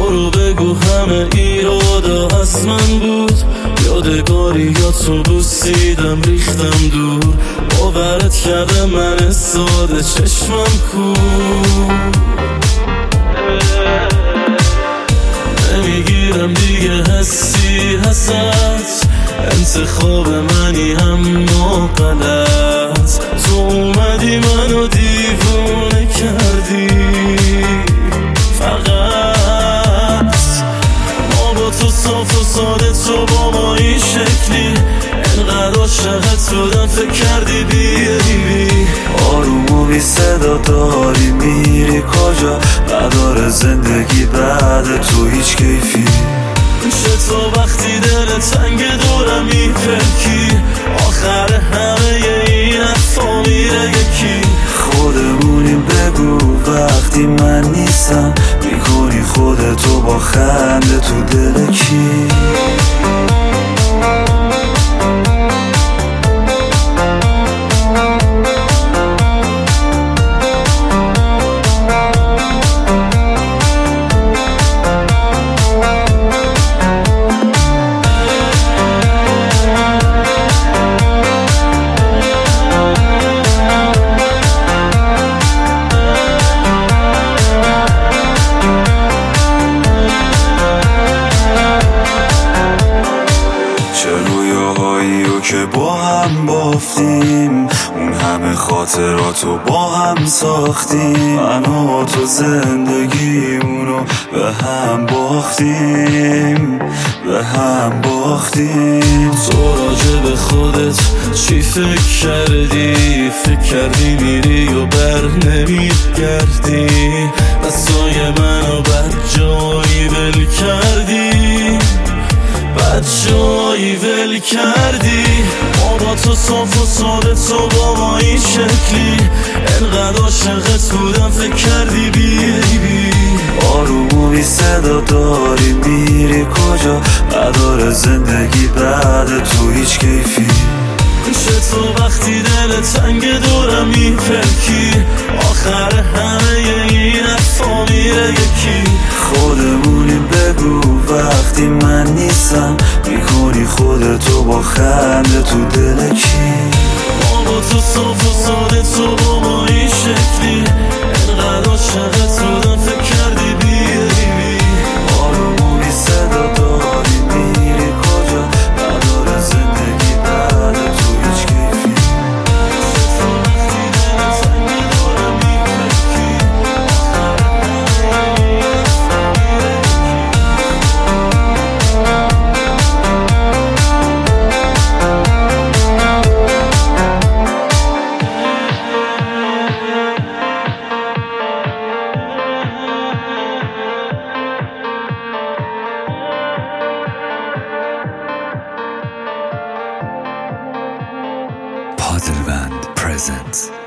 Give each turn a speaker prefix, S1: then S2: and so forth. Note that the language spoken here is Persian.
S1: برو بگو همه ایرادا از من بود، یادگاریاتو بوسیدم ریختم دور، باورت کرده من ساده چشمم کور. نمیگیرم دیگه حسی هست، انتخاب منی اما غلط. تو اومدی منو دیوونه کردی، فقط ما با تو صاف و ساده، تو با ما این شکلی، انقدر عاشقت بودم فکر کردی بیایی.
S2: آروم و بی صدا داری میری کجا، نداره زندگی بعد تو هیچ کیفی.
S1: چطور وقتی دل تنگ دورم میپلکی، آخر همه این حرفا میره یکی.
S2: خودمونیم بگو وقتی من نیستم، میکنی خودتو با خنده تو دل کی. که با هم بافتیم، اون همه خاطراتو با هم ساختیم، من و تو زندگیمونو به هم باختیم، به هم باختیم.
S1: تو راجع به خودت چی فکر کردی؟ فکر کردی میری و بر نمیگردی، دستای منو بد جایی ول کردی، بد جایی ول کردی. ما با تو صاف و ساده، تو با ما این شکلی، انقدر عاشقت بودم فکر کردی بیایی.
S2: آروم و بی صدا داری میری کجا، نداره زندگی بعد تو هیچ کیفی.
S1: چطور وقتی دل تنگ دورم میپلکی، آخر همه این حرفا میره یکی.
S2: خودمونیم بگو وقتی من نیستم، میکنی خودتو با خنده تو دل کی.
S1: ما با تو صاف و ساده، تو با ما این شکلی، انقدر عاشقت بودم فکر کردی بیایی.
S2: آروم و بی صدا داری میری کجا، نداره زندگی بعد تو هیچ کیفی.
S1: چطور وقتی دل تنگ دورم میپلکی، آخر همه این حرفا میره
S3: Padelband presents